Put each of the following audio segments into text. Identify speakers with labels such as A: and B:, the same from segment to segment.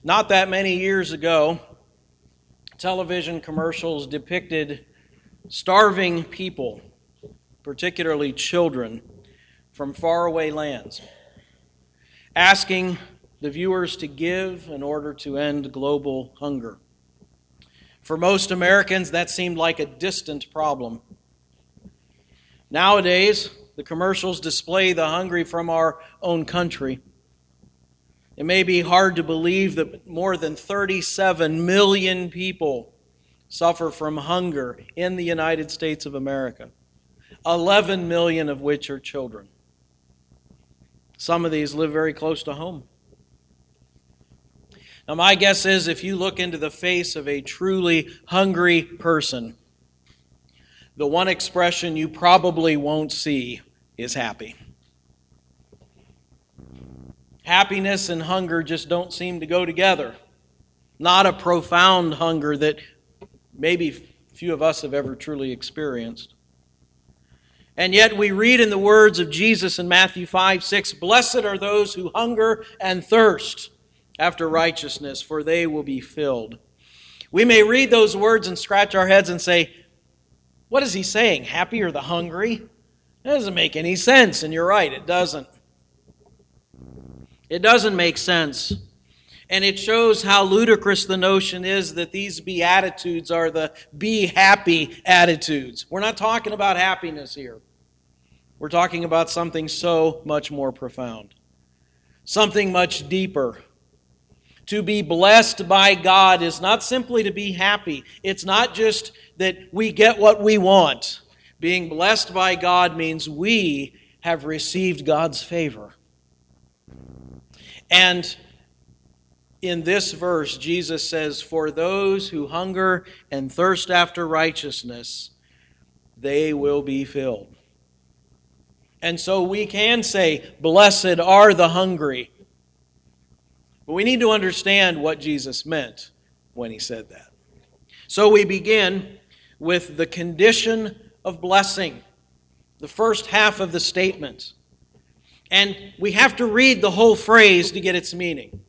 A: Not that many years ago, television commercials depicted starving people, particularly children, from faraway lands, asking the viewers to give in order to end global hunger. For most Americans, that seemed like a distant problem. Nowadays, the commercials display the hungry from our own country. It may be hard to believe that more than 37 million people suffer from hunger in the United States of America, 11 million of which are children. Some of these live very close to home. Now, my guess is if you look into the face of a truly hungry person, the one expression you probably won't see is happy. Happiness and hunger just don't seem to go together. Not a profound hunger that maybe few of us have ever truly experienced. And yet we read in the words of Jesus in Matthew 5:6, "Blessed are those who hunger and thirst after righteousness, for they will be filled." We may read those words and scratch our heads and say, what is he saying? Happy are the hungry? That doesn't make any sense, and you're right, it doesn't. It doesn't make sense. And it shows how ludicrous the notion is that these Beatitudes are the be happy attitudes. We're not talking about happiness here. We're talking about something so much more profound. Something much deeper. To be blessed by God is not simply to be happy. It's not just that we get what we want. Being blessed by God means we have received God's favor. And in this verse, Jesus says, "For those who hunger and thirst after righteousness, they will be filled." And so we can say, "Blessed are the hungry." But we need to understand what Jesus meant when he said that. So we begin with the condition of blessing, the first half of the statement. And we have to read the whole phrase to get its meaning.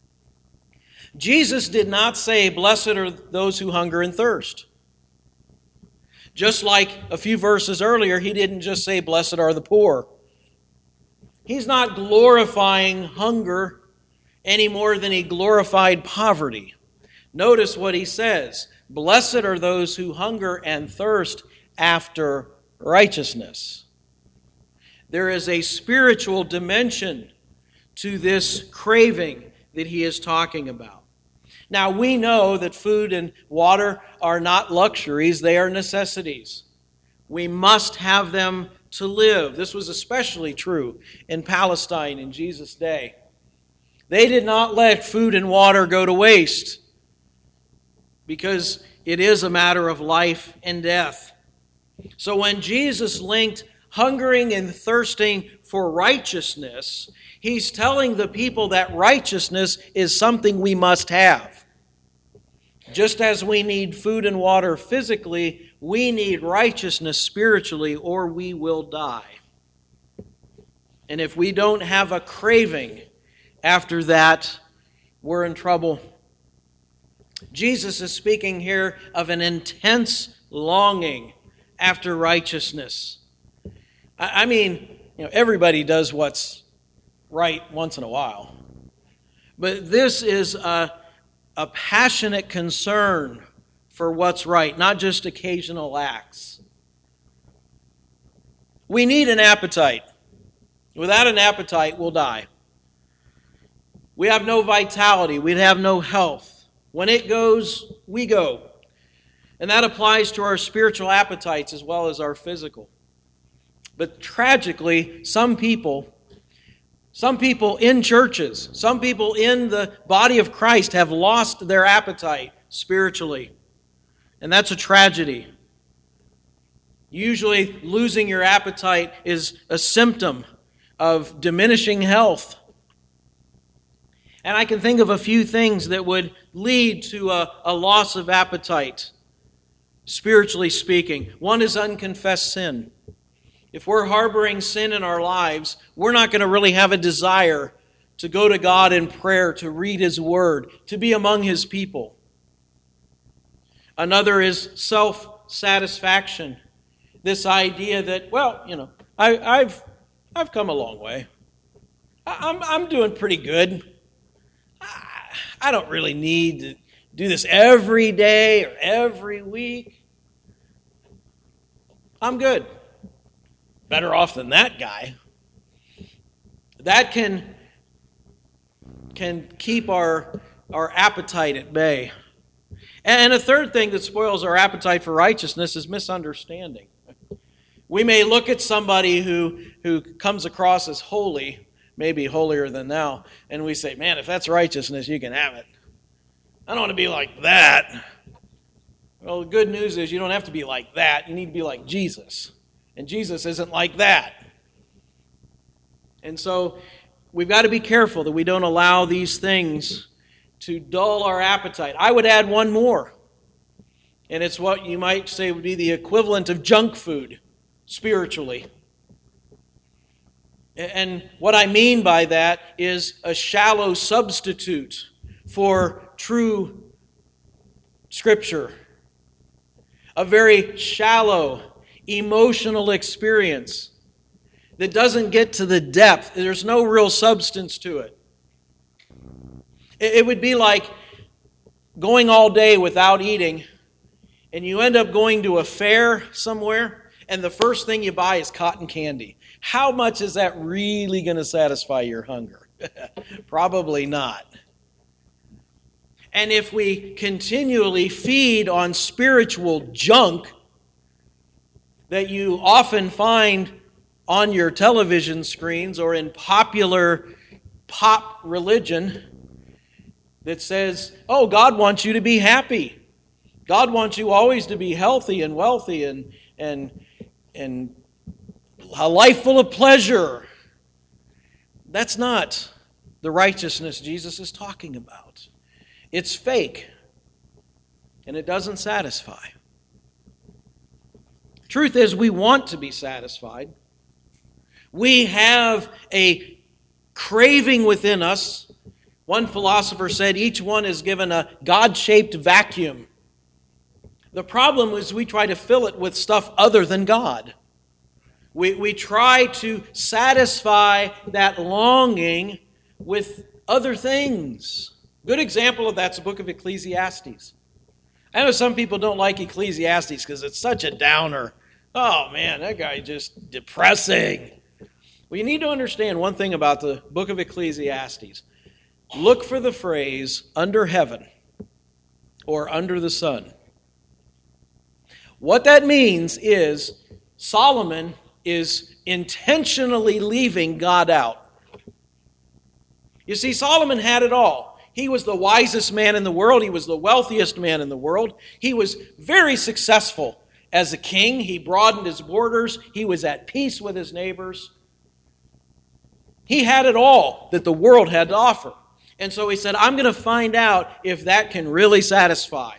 A: Jesus did not say, "Blessed are those who hunger and thirst." Just like a few verses earlier, he didn't just say, "Blessed are the poor." He's not glorifying hunger any more than he glorified poverty. Notice what he says, "Blessed are those who hunger and thirst after righteousness." There is a spiritual dimension to this craving that he is talking about. Now, we know that food and water are not luxuries, they are necessities. We must have them to live. This was especially true in Palestine in Jesus' day. They did not let food and water go to waste because it is a matter of life and death. So when Jesus linked hungering and thirsting for righteousness, he's telling the people that righteousness is something we must have. Just as we need food and water physically, we need righteousness spiritually, or we will die. And if we don't have a craving after that, we're in trouble. Jesus is speaking here of an intense longing after righteousness. I mean, everybody does what's right once in a while. But this is a passionate concern for what's right, not just occasional acts. We need an appetite. Without an appetite, we'll die. We have no vitality. We'd have no health. When it goes, we go. And that applies to our spiritual appetites as well as our physical. But tragically, some people in churches, some people in the body of Christ have lost their appetite spiritually. And that's a tragedy. Usually, losing your appetite is a symptom of diminishing health. And I can think of a few things that would lead to a loss of appetite, spiritually speaking. One is unconfessed sin. If we're harboring sin in our lives, we're not going to really have a desire to go to God in prayer, to read His Word, to be among His people. Another is self-satisfaction. This idea that, I've come a long way. I'm doing pretty good. I don't really need to do this every day or every week. I'm good. Better off than that guy. That can keep our appetite at bay. And a third thing that spoils our appetite for righteousness is misunderstanding. We may look at somebody who comes across as holy, maybe holier than thou, and we say, man, if that's righteousness, you can have it. I don't want to be like that. Well, the good news is you don't have to be like that. You need to be like Jesus. And Jesus isn't like that. And so we've got to be careful that we don't allow these things to dull our appetite. I would add one more. And it's what you might say would be the equivalent of junk food spiritually. And what I mean by that is a shallow substitute for true Scripture. A very shallow, emotional experience that doesn't get to the depth. There's no real substance to it. It would be like going all day without eating, and you end up going to a fair somewhere, and the first thing you buy is cotton candy. How much is that really going to satisfy your hunger? Probably not. And if we continually feed on spiritual junk that you often find on your television screens or in popular pop religion that says, oh, God wants you to be happy. God wants you always to be healthy and wealthy and a life full of pleasure. That's not the righteousness Jesus is talking about. It's fake, and it doesn't satisfy. Truth is, we want to be satisfied. We have a craving within us. One philosopher said each one is given a God-shaped vacuum. The problem is we try to fill it with stuff other than God. We try to satisfy that longing with other things. Good example of that's the book of Ecclesiastes. I know some people don't like Ecclesiastes because it's such a downer. Oh man, that guy is just depressing. Well, you need to understand one thing about the book of Ecclesiastes. Look for the phrase under heaven or under the sun. What that means is Solomon is intentionally leaving God out. You see, Solomon had it all. He was the wisest man in the world. He was the wealthiest man in the world. He was very successful as a king. He broadened his borders. He was at peace with his neighbors. He had it all that the world had to offer. And so he said, I'm going to find out if that can really satisfy.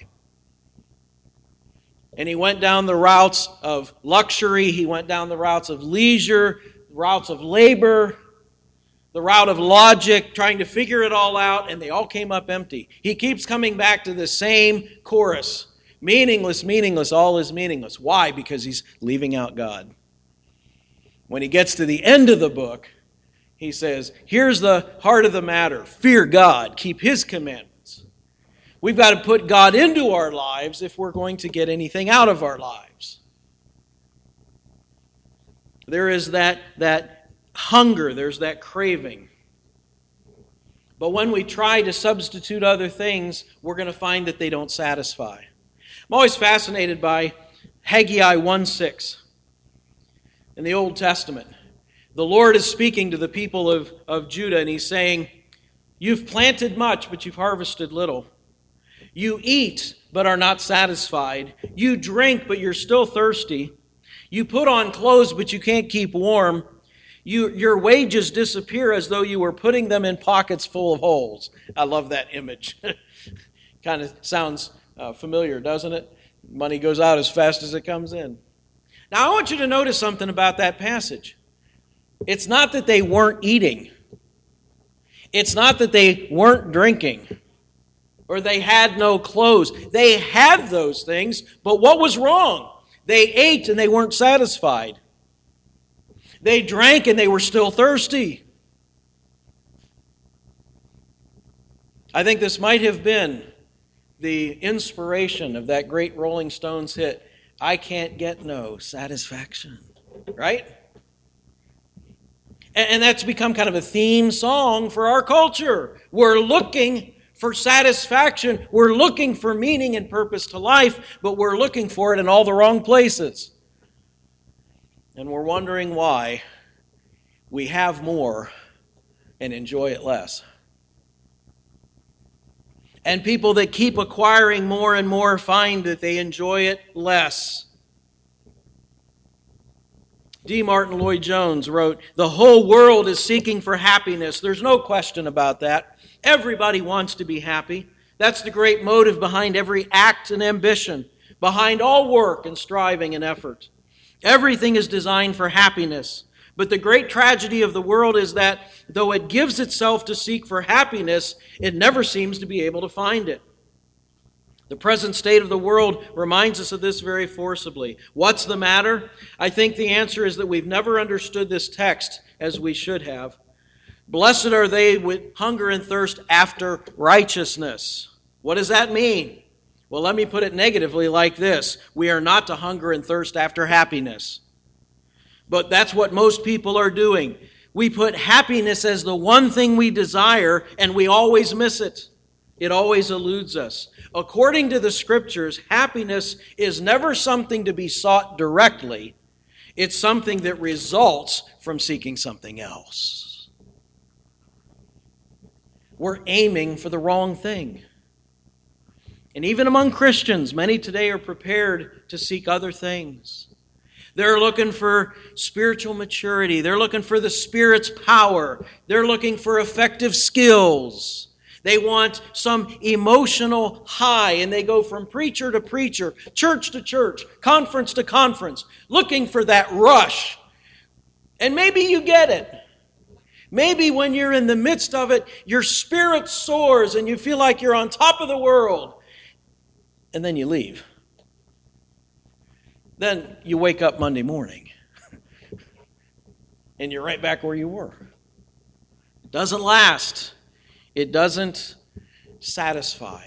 A: And he went down the routes of luxury. He went down the routes of leisure, routes of labor, the route of logic, trying to figure it all out, and they all came up empty. He keeps coming back to the same chorus. Meaningless, meaningless, all is meaningless. Why? Because he's leaving out God. When he gets to the end of the book, he says, here's the heart of the matter. Fear God. Keep His commandments. We've got to put God into our lives if we're going to get anything out of our lives. There is that hunger. There's that craving. But when we try to substitute other things, we're going to find that they don't satisfy. I'm always fascinated by Haggai 1:6 in the Old Testament. The Lord is speaking to the people of Judah, and He's saying, you've planted much, but you've harvested little. You eat, but are not satisfied. You drink, but you're still thirsty. You put on clothes, but you can't keep warm. Your wages disappear as though you were putting them in pockets full of holes. I love that image. Kind of sounds familiar, doesn't it? Money goes out as fast as it comes in. Now, I want you to notice something about that passage. It's not that they weren't eating. It's not that they weren't drinking or they had no clothes. They had those things, but what was wrong? They ate and they weren't satisfied. They drank and they were still thirsty. I think this might have been the inspiration of that great Rolling Stones hit, I Can't Get No Satisfaction. Right? And that's become kind of a theme song for our culture. We're looking for satisfaction. We're looking for meaning and purpose to life, but we're looking for it in all the wrong places. And we're wondering why we have more and enjoy it less. And people that keep acquiring more and more find that they enjoy it less. D. Martin Lloyd-Jones wrote, "The whole world is seeking for happiness." There's no question about that. Everybody wants to be happy. That's the great motive behind every act and ambition, behind all work and striving and effort. Everything is designed for happiness. But the great tragedy of the world is that though it gives itself to seek for happiness, it never seems to be able to find it. The present state of the world reminds us of this very forcibly. What's the matter? I think the answer is that we've never understood this text as we should have. Blessed are they with hunger and thirst after righteousness. What does that mean? Well, let me put it negatively like this. We are not to hunger and thirst after happiness. But that's what most people are doing. We put happiness as the one thing we desire, and we always miss it. It always eludes us. According to the Scriptures, happiness is never something to be sought directly. It's something that results from seeking something else. We're aiming for the wrong thing. And even among Christians, many today are prepared to seek other things. They're looking for spiritual maturity. They're looking for the Spirit's power. They're looking for effective skills. They want some emotional high, and they go from preacher to preacher, church to church, conference to conference, looking for that rush. And maybe you get it. Maybe when you're in the midst of it, your spirit soars and you feel like you're on top of the world. And then you leave. Then you wake up Monday morning and you're right back where you were. It doesn't last. It doesn't satisfy.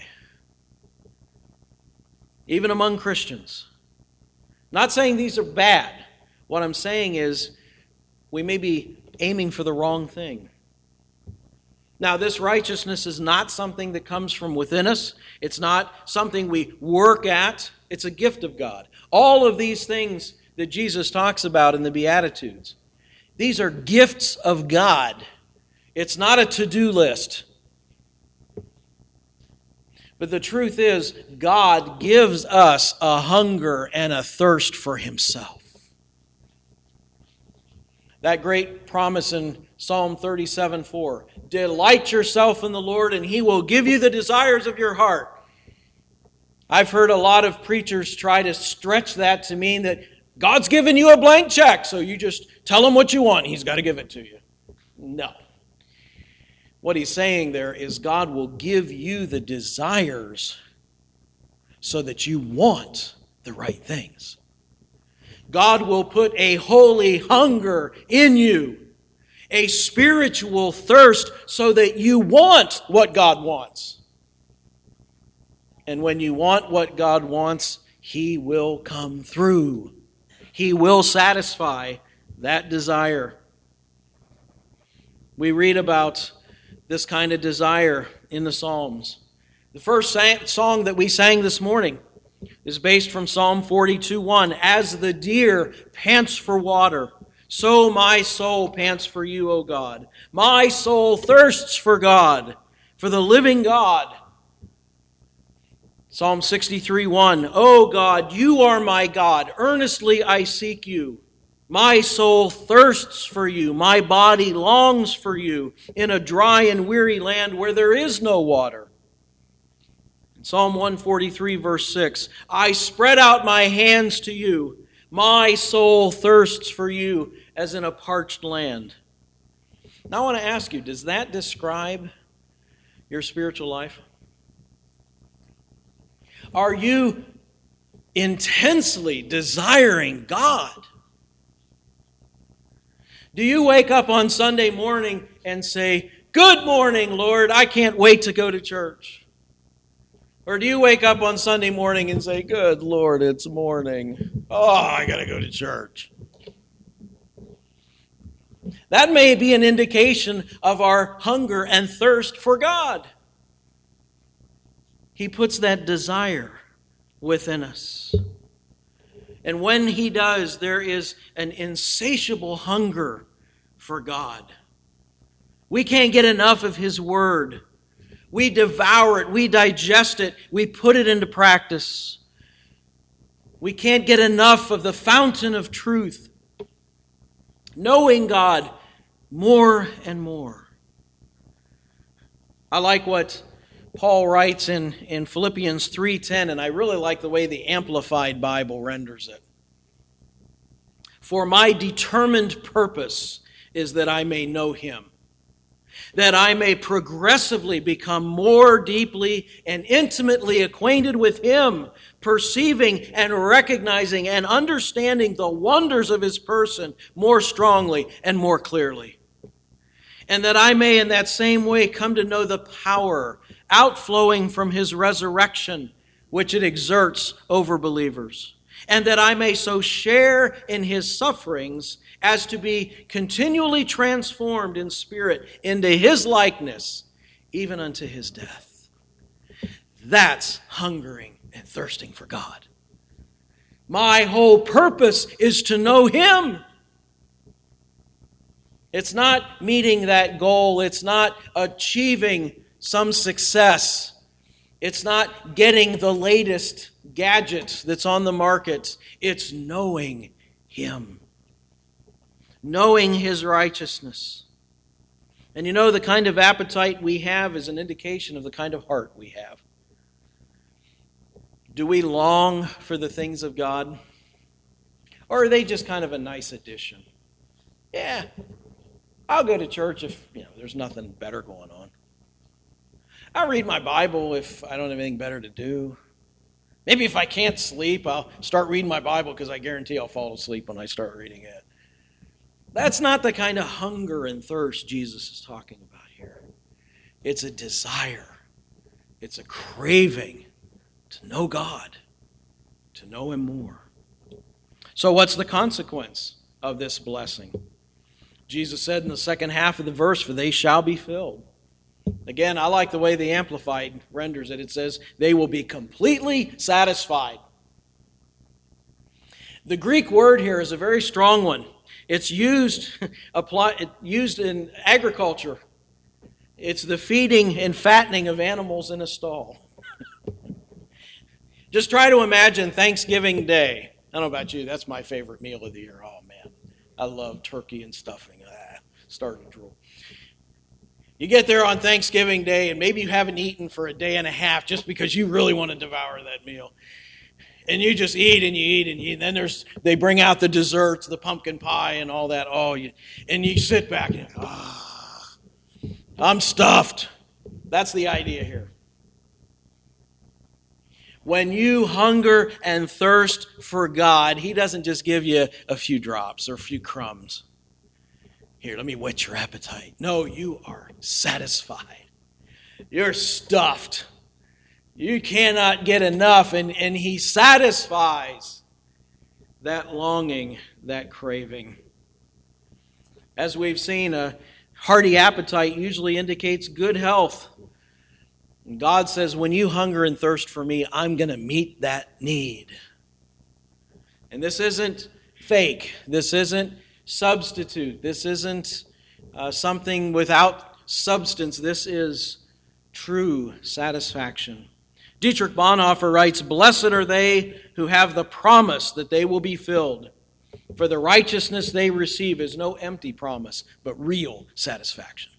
A: Even among Christians. Not saying these are bad. What I'm saying is we may be aiming for the wrong thing. Now, this righteousness is not something that comes from within us. It's not something we work at. It's a gift of God. All of these things that Jesus talks about in the Beatitudes, these are gifts of God. It's not a to-do list. But the truth is, God gives us a hunger and a thirst for Himself. That great promise in Psalm 37:4, delight yourself in the Lord and He will give you the desires of your heart. I've heard a lot of preachers try to stretch that to mean that God's given you a blank check, so you just tell Him what you want. He's got to give it to you. No. What He's saying there is God will give you the desires so that you want the right things. God will put a holy hunger in you, a spiritual thirst so that you want what God wants. And when you want what God wants, He will come through. He will satisfy that desire. We read about this kind of desire in the Psalms. The first song that we sang this morning is based from Psalm 42:1. As the deer pants for water, so my soul pants for you, O God. My soul thirsts for God, for the living God. Psalm 63:1. O God, you are my God. Earnestly I seek you. My soul thirsts for you. My body longs for you in a dry and weary land where there is no water. Psalm 143, verse 6. I spread out my hands to you. My soul thirsts for you as in a parched land. Now I want to ask you, does that describe your spiritual life? Are you intensely desiring God? Do you wake up on Sunday morning and say, "Good morning, Lord, I can't wait to go to church"? Or do you wake up on Sunday morning and say, "Good Lord, it's morning. Oh, I got to go to church"? That may be an indication of our hunger and thirst for God. He puts that desire within us. And when He does, there is an insatiable hunger for God. We can't get enough of His Word. We devour it, we digest it, we put it into practice. We can't get enough of the fountain of truth, knowing God more and more. I like what Paul writes in Philippians 3:10, and I really like the way the Amplified Bible renders it. "For my determined purpose is that I may know Him, that I may progressively become more deeply and intimately acquainted with Him, perceiving and recognizing and understanding the wonders of His person more strongly and more clearly. And that I may in that same way come to know the power outflowing from His resurrection, which it exerts over believers. And that I may so share in His sufferings as to be continually transformed in spirit into His likeness, even unto His death." That's hungering and thirsting for God. My whole purpose is to know Him. It's not meeting that goal. It's not achieving some success. It's not getting the latest gadget that's on the market. It's knowing Him. Knowing His righteousness. And you know, the kind of appetite we have is an indication of the kind of heart we have. Do we long for the things of God? Or are they just kind of a nice addition? Yeah, I'll go to church if there's nothing better going on. I'll read my Bible if I don't have anything better to do. Maybe if I can't sleep, I'll start reading my Bible because I guarantee I'll fall asleep when I start reading it. That's not the kind of hunger and thirst Jesus is talking about here. It's a desire. It's a craving to know God, to know Him more. So what's the consequence of this blessing? Jesus said in the second half of the verse, "For they shall be filled." Again, I like the way the Amplified renders it. It says, "They will be completely satisfied." The Greek word here is a very strong one. It's used in agriculture. It's the feeding and fattening of animals in a stall. Just try to imagine Thanksgiving Day. I don't know about you, that's my favorite meal of the year. Oh man, I love turkey and stuffing. Starting to drool. You get there on Thanksgiving Day, and maybe you haven't eaten for a day and a half just because you really want to devour that meal. And you just eat and you eat and you eat. And then they bring out the desserts, the pumpkin pie and all that. And you sit back and I'm stuffed. That's the idea here. When you hunger and thirst for God, He doesn't just give you a few drops or a few crumbs. Here, let me whet your appetite. No, you are satisfied. You're stuffed. You cannot get enough, and He satisfies that longing, that craving. As we've seen, a hearty appetite usually indicates good health. And God says, when you hunger and thirst for Me, I'm going to meet that need. And this isn't fake. This isn't substitute. This isn't something without substance. This is true satisfaction. Dietrich Bonhoeffer writes, "Blessed are they who have the promise that they will be filled, for the righteousness they receive is no empty promise, but real satisfaction."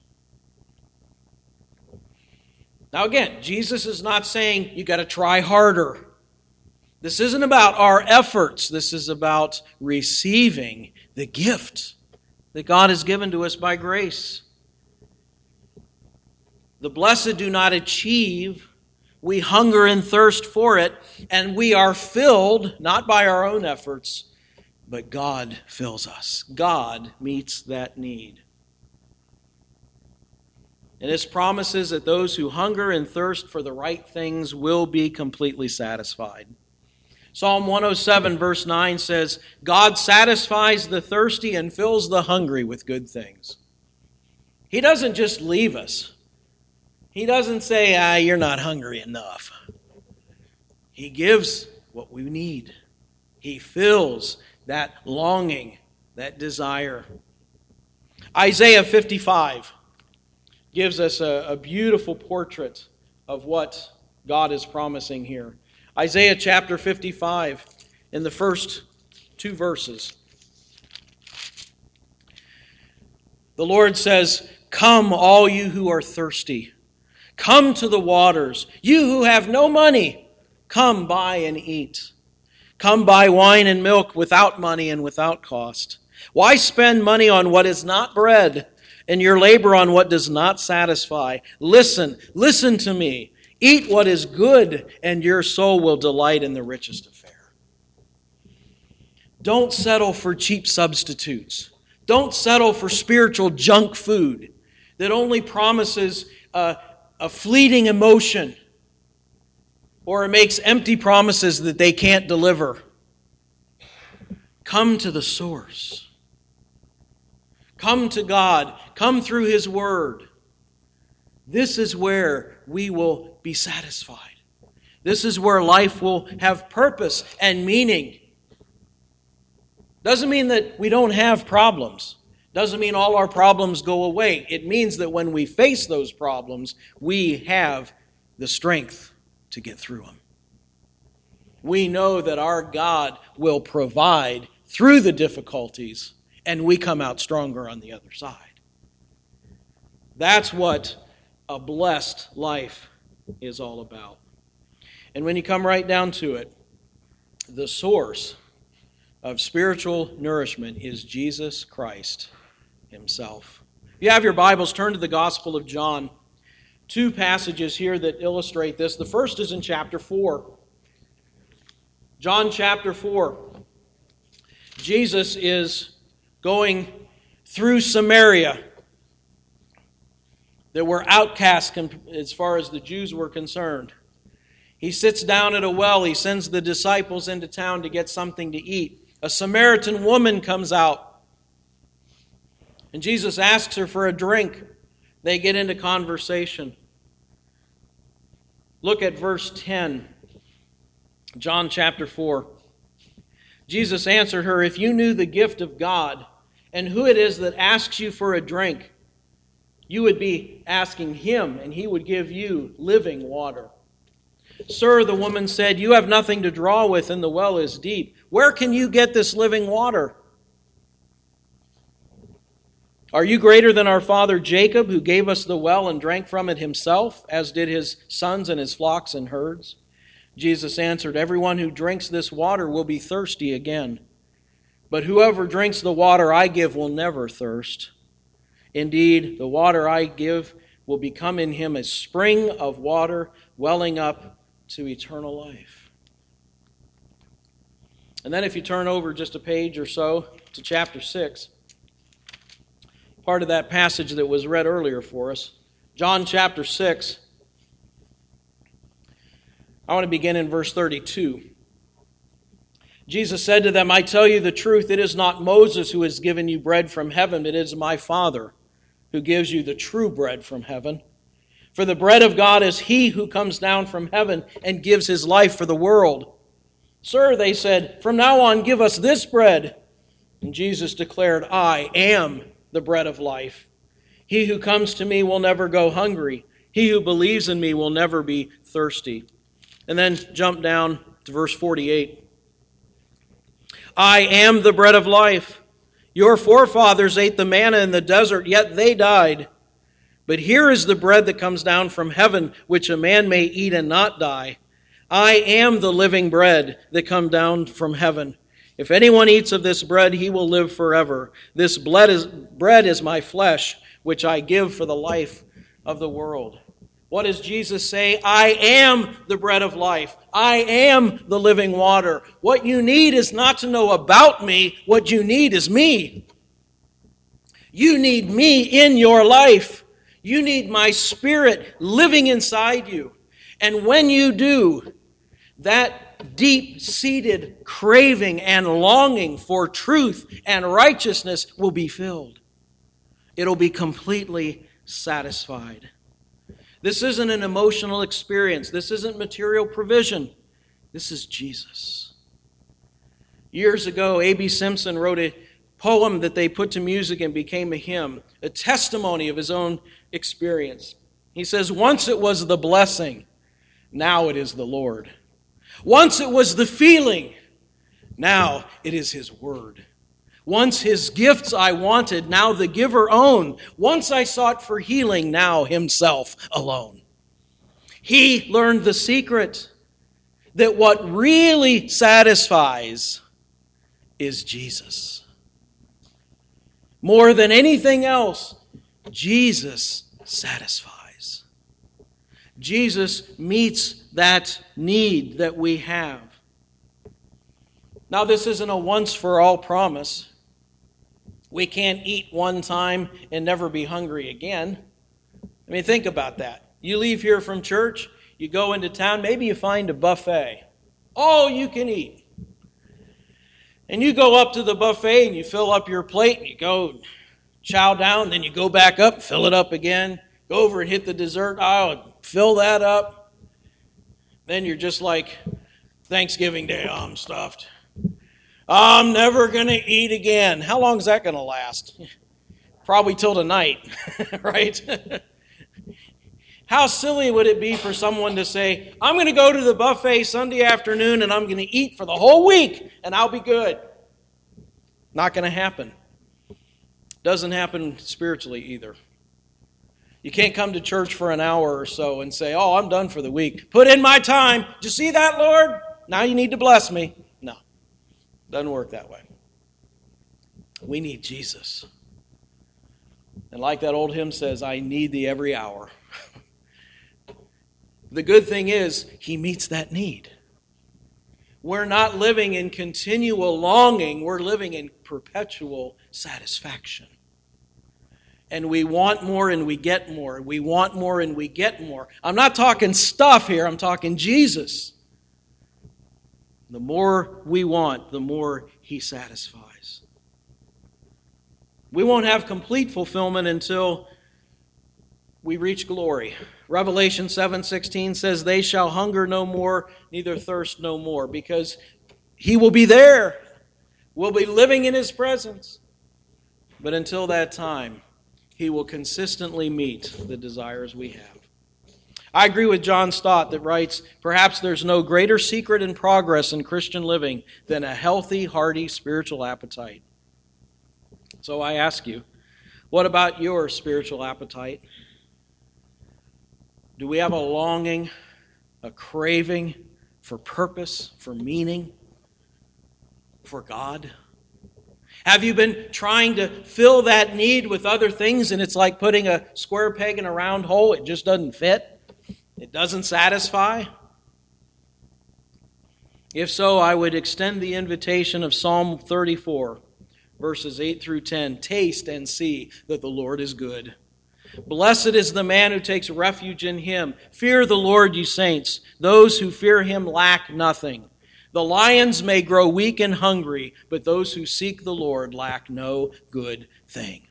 A: Now again, Jesus is not saying you got to try harder. This isn't about our efforts. This is about receiving the gift that God has given to us by grace. The blessed do not achieve. We hunger and thirst for it, and we are filled, not by our own efforts, but God fills us. God meets that need. And His promises that those who hunger and thirst for the right things will be completely satisfied. Psalm 107 verse 9 says, God satisfies the thirsty and fills the hungry with good things. He doesn't just leave us. He doesn't say, you're not hungry enough. He gives what we need. He fills that longing, that desire. Isaiah 55 gives us a beautiful portrait of what God is promising here. Isaiah chapter 55, in the first 2 verses. The Lord says, come, all you who are thirsty. Come to the waters. You who have no money, come buy and eat. Come buy wine and milk without money and without cost. Why spend money on what is not bread, and your labor on what does not satisfy? Listen to me. Eat what is good, and your soul will delight in the richest affair. Don't settle for cheap substitutes. Don't settle for spiritual junk food that only promises a fleeting emotion, or it makes empty promises that they can't deliver. Come to the source. Come to God. Come through His Word. This is where we will be satisfied. This is where life will have purpose and meaning. Doesn't mean that we don't have problems. Doesn't mean all our problems go away. It means that when we face those problems, we have the strength to get through them. We know that our God will provide through the difficulties, and we come out stronger on the other side. That's what a blessed life is all about. And when you come right down to it, the source of spiritual nourishment is Jesus Christ Himself. If you have your Bibles, turn to the Gospel of John. 2 passages here that illustrate this. The first is in chapter 4. John chapter 4. Jesus is going through Samaria. That were outcasts as far as the Jews were concerned. He sits down at a well. He sends the disciples into town to get something to eat. A Samaritan woman comes out. And Jesus asks her for a drink. They get into conversation. Look at verse 10. John chapter 4. Jesus answered her, if you knew the gift of God and who it is that asks you for a drink, you would be asking Him, and He would give you living water. Sir, the woman said, you have nothing to draw with, and the well is deep. Where can you get this living water? Are you greater than our father Jacob, who gave us the well and drank from it himself, as did his sons and his flocks and herds? Jesus answered, everyone who drinks this water will be thirsty again. But whoever drinks the water I give will never thirst. Indeed, the water I give will become in him a spring of water welling up to eternal life. And then if you turn over just a page or so to chapter 6, part of that passage that was read earlier for us, John chapter 6, I want to begin in verse 32. Jesus said to them, I tell you the truth, it is not Moses who has given you bread from heaven, but it is my Father who gives you the true bread from heaven. For the bread of God is He who comes down from heaven and gives His life for the world. Sir, they said, from now on give us this bread. And Jesus declared, I am the bread of life. He who comes to me will never go hungry. He who believes in me will never be thirsty. And then jump down to verse 48. I am the bread of life. Your forefathers ate the manna in the desert, yet they died. But here is the bread that comes down from heaven, which a man may eat and not die. I am the living bread that comes down from heaven. If anyone eats of this bread, he will live forever. This bread is my flesh, which I give for the life of the world. What does Jesus say? I am the bread of life. I am the living water. What you need is not to know about me. What you need is me. You need me in your life. You need my Spirit living inside you. And when you do, that deep-seated craving and longing for truth and righteousness will be filled. It'll be completely satisfied. This isn't an emotional experience. This isn't material provision. This is Jesus. Years ago, A.B. Simpson wrote a poem that they put to music and became a hymn, a testimony of his own experience. He says, once it was the blessing, now it is the Lord. Once it was the feeling, now it is His word. Once His gifts I wanted, now the giver own. Once I sought for healing, now Himself alone. He learned the secret that what really satisfies is Jesus. More than anything else, Jesus satisfies. Jesus meets that need that we have. Now, this isn't a once-for-all promise. We can't eat one time and never be hungry again. I mean, think about that. You leave here from church, you go into town, maybe you find a buffet. All you can eat. And you go up to the buffet and you fill up your plate and you go chow down, then you go back up, fill it up again, go over and hit the dessert aisle and fill that up. Then you're just like, Thanksgiving Day, oh, I'm stuffed. I'm never going to eat again. How long is that going to last? Probably till tonight, right? How silly would it be for someone to say, I'm going to go to the buffet Sunday afternoon and I'm going to eat for the whole week and I'll be good. Not going to happen. Doesn't happen spiritually either. You can't come to church for an hour or so and say, oh, I'm done for the week. Put in my time. Did you see that, Lord? Now you need to bless me. No. Doesn't work that way. We need Jesus. And like that old hymn says, I need thee every hour. The good thing is, He meets that need. We're not living in continual longing. We're living in perpetual satisfaction. And we want more and we get more. We want more and we get more. I'm not talking stuff here. I'm talking Jesus. The more we want, the more He satisfies. We won't have complete fulfillment until we reach glory. Revelation 7:16 says, they shall hunger no more, neither thirst no more, because He will be there. We'll be living in His presence. But until that time, He will consistently meet the desires we have. I agree with John Stott that writes, perhaps there's no greater secret and progress in Christian living than a healthy, hearty spiritual appetite. So I ask you, what about your spiritual appetite? Do we have a longing, a craving for purpose, for meaning, for God? Have you been trying to fill that need with other things and it's like putting a square peg in a round hole? It just doesn't fit. It doesn't satisfy. If so, I would extend the invitation of Psalm 34, verses 8 through 10. Taste and see that the Lord is good. Blessed is the man who takes refuge in Him. Fear the Lord, you saints. Those who fear Him lack nothing. The lions may grow weak and hungry, but those who seek the Lord lack no good thing.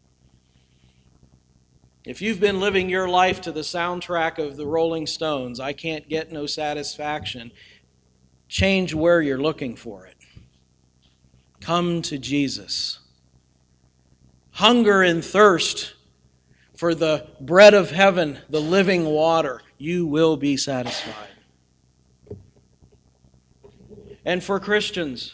A: If you've been living your life to the soundtrack of the Rolling Stones, I can't get no satisfaction, change where you're looking for it. Come to Jesus. Hunger and thirst for the bread of heaven, the living water. You will be satisfied. And for Christians,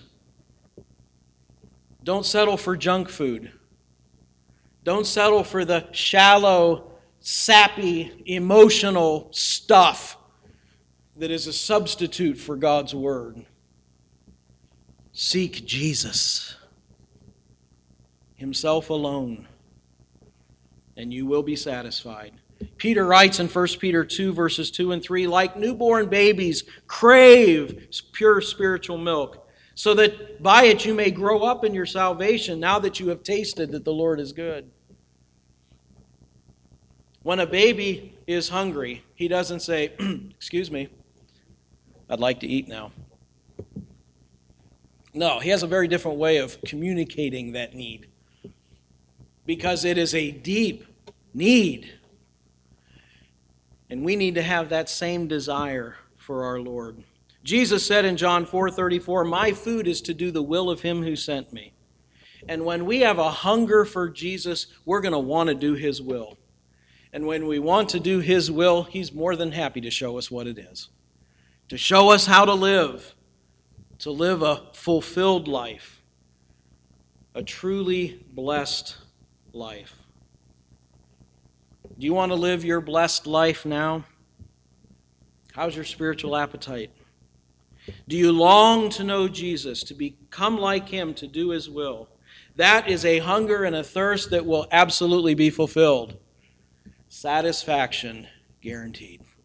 A: don't settle for junk food. Don't settle for the shallow, sappy, emotional stuff that is a substitute for God's Word. Seek Jesus, Himself alone, and you will be satisfied. Peter writes in 1 Peter 2, verses 2 and 3, like newborn babies, crave pure spiritual milk, so that by it you may grow up in your salvation, now that you have tasted that the Lord is good. When a baby is hungry, he doesn't say, excuse me, I'd like to eat now. No, he has a very different way of communicating that need, because it is a deep need. And we need to have that same desire for our Lord. Jesus said in John 4:34, my food is to do the will of him who sent me. And when we have a hunger for Jesus, we're going to want to do his will. And when we want to do his will, he's more than happy to show us what it is. To show us how to live a fulfilled life, a truly blessed life. Do you want to live your blessed life now? How's your spiritual appetite? Do you long to know Jesus, to become like him, to do his will? That is a hunger and a thirst that will absolutely be fulfilled. Satisfaction guaranteed.